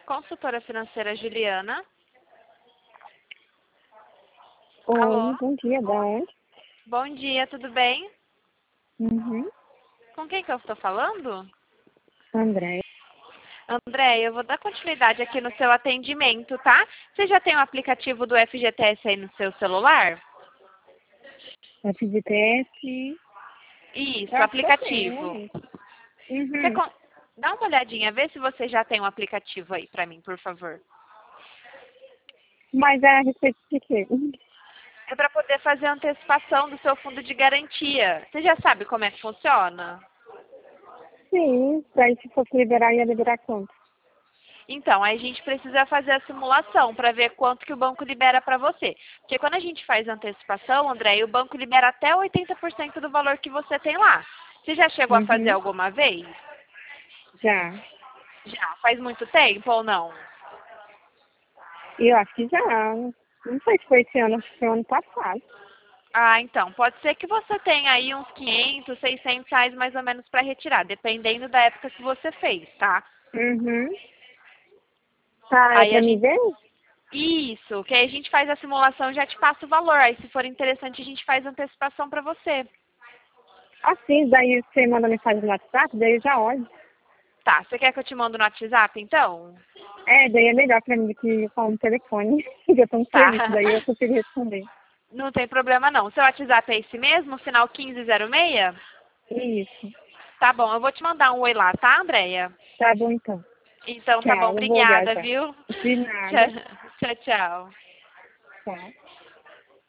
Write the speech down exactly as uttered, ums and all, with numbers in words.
consultora financeira Juliana. Oi, Alô? bom dia, da onde? Bom dia, tudo bem? Uhum. Com quem que eu estou falando? André. André, eu vou dar continuidade aqui no seu atendimento, tá? Você já tem o aplicativo do F G T S aí no seu celular? F G T S. Isso, Eu o acho que eu tenho, aplicativo. né? Você Uhum. con- Dá uma olhadinha, vê se você já tem um aplicativo aí pra mim, por favor. Mas é a respeito de quê? É para poder fazer a antecipação do seu fundo de garantia. Você já sabe como é que funciona? Sim, daí se fosse liberar, ia liberar quanto? Então, aí a gente precisa fazer a simulação para ver quanto que o banco libera para você. Porque quando a gente faz a antecipação, André, o banco libera até oitenta por cento do valor que você tem lá. Você já chegou a fazer Uhum. alguma vez? Já. Já. Faz muito tempo ou não? E eu acho que já. Não sei se foi esse ano, acho que foi ano passado. Ah, então, pode ser que você tenha aí uns quinhentos, seiscentos reais mais ou menos para retirar, dependendo da época que você fez, tá? Uhum. Tá, é Aí pra a me gente... ver? Isso, que aí a gente faz a simulação e já te passa o valor. Aí se for interessante, a gente faz a antecipação para você. Assim, daí você manda mensagem no WhatsApp, daí eu já olho. Tá, você quer que eu te mando no WhatsApp, então? É, daí é melhor pra mim do que falar no telefone. Eu tô no Tá. serviço, daí eu consigo responder. Não tem problema não. Seu WhatsApp é esse mesmo, final quinze zero seis? Isso. Tá bom, eu vou te mandar um oi lá, tá, Andréia? Tá bom então. Então tá bom, Tchau, eu vou olhar obrigada, já. viu? De Tchau, nada. tchau. tchau. Tchau.